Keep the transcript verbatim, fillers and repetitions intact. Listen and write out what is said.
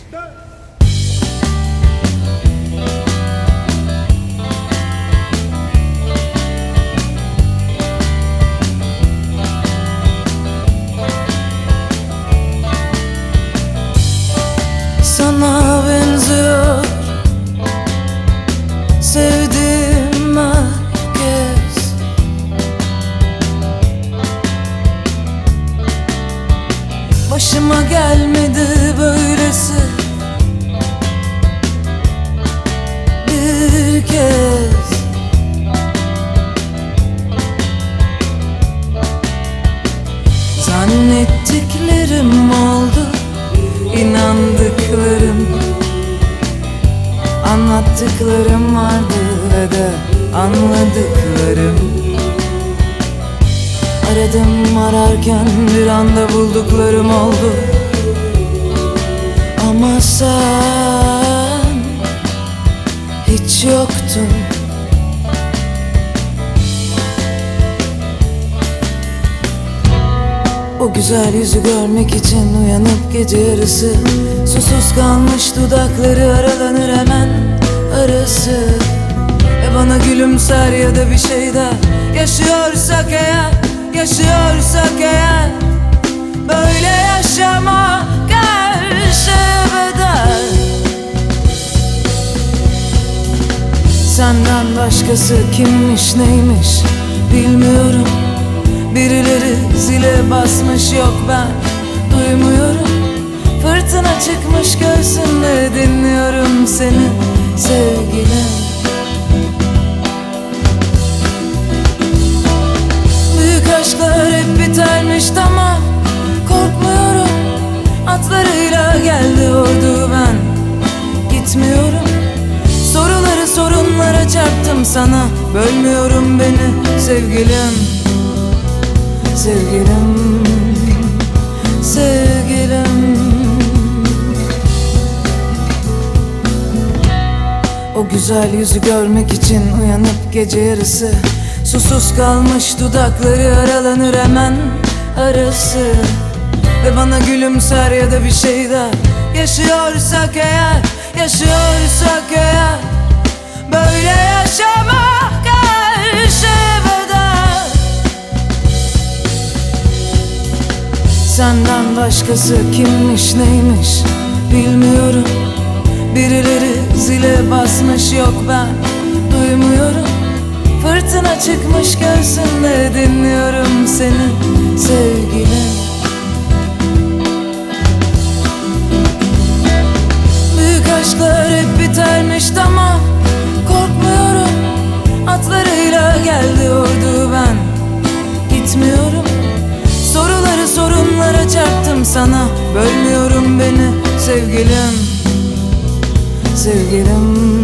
Sana benziyor sevdiğim herkes. Başıma gelmedi böylesi bir kez. Zannettiklerim oldu, İnandıklarım, anlattıklarım vardı ve de anladıklarım. Aradım ararken bir anda bulduklarım oldu. Ama sen hiç yoktun. O güzel yüzü görmek için uyanıp gece yarısı, susuz kalmış dudakları aralanır hemen arası. E bana gülümser ya da bir şey de, yaşıyorsak eğer, yaşıyorsak eğer, böyle yaşama karşı bedel. Senden başkası kimmiş neymiş bilmiyorum. Birileri zile basmış, yok ben duymuyorum. Fırtına çıkmış göğsümde, dinliyorum seni sevgilim. Büyük aşklar hep bitermiş, tamam, korkmuyorum. Atlarıyla geldi ordu, ben gitmiyorum. Soruları sorunlara çarptım sana, bölmüyorum beni sevgilim. Sevgilim, sevgilim. O güzel yüzü görmek için uyanıp gece yarısı, susuz kalmış dudakları aralanır hemen arası. Ve bana gülümser ya da bir şey de, yaşıyorsak eğer, yaşıyorsak eğer, böyle yaşama karşı bedel. Senden başkası kimmiş neymiş bilmiyorum. Birileri zile basmış, yok ben duymuyorum. Fırtına çıkmış göğsümde, dinliyorum seni sevgilim. Büyük aşklar hep bitermiş, tamam, korkmuyorum. Atlarıyla geldi ordu, ben gitmiyorum. Soruları sorunlara çarptım sana, bölmüyorum beni sevgilim. Sevgilim.